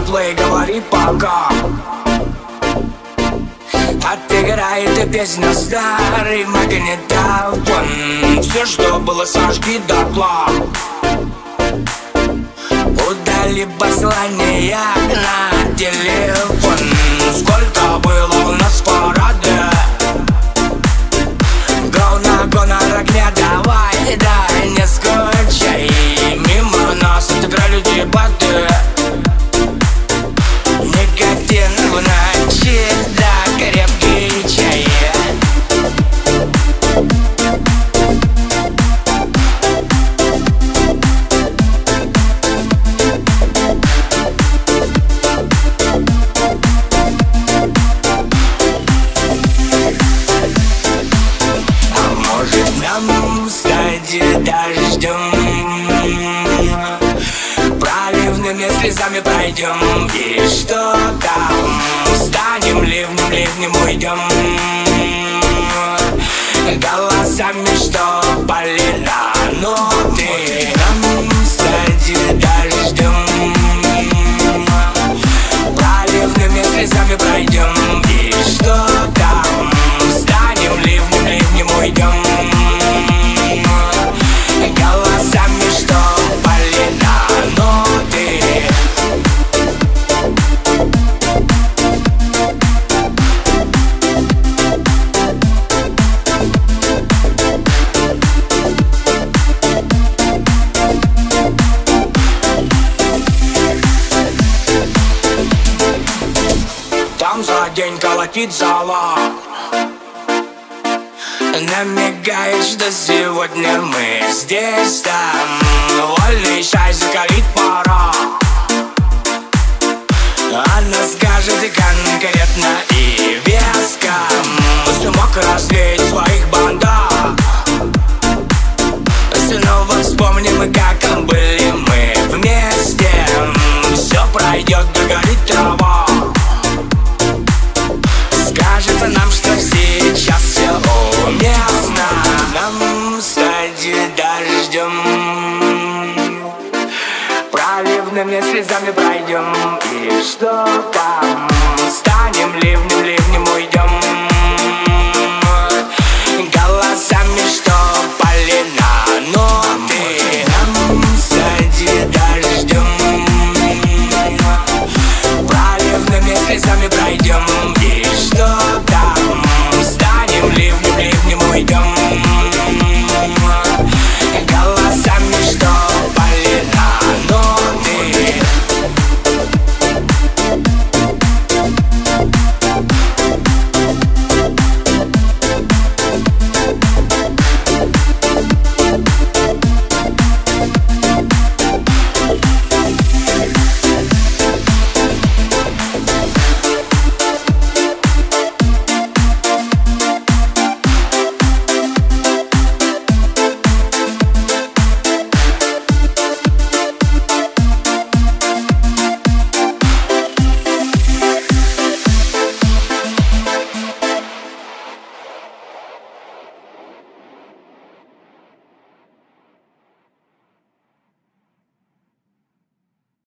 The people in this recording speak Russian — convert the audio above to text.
плей, говори пока. Отыграет и песня старый магнитофон. Все, что было, сожги дотла. Удали послания на телефон. Сколько было у нас парады. Гол на гонорок не давай, да не скучай. Мимо нас отыграли дебаты. Никотин в ночи, да крепкий чай. А может нам стать дождем, проливными слезами пройдем. И что там? Станем ливнем, ливнем уйдем. Голосами, что пали на ноты. Нам стать дождем, проливными слезами пройдем. И что там? Станем ливнем, ливнем уйдем. Голосами, что пали на ноты. Там за день колотит зала. Намекаешь, что сегодня мы здесь, там вольный чай закалить пора. Она скажет и конкретно, и веско. Пусть мог развеять в своих бандах. Снова вспомним, как были мы вместе. Все пройдет.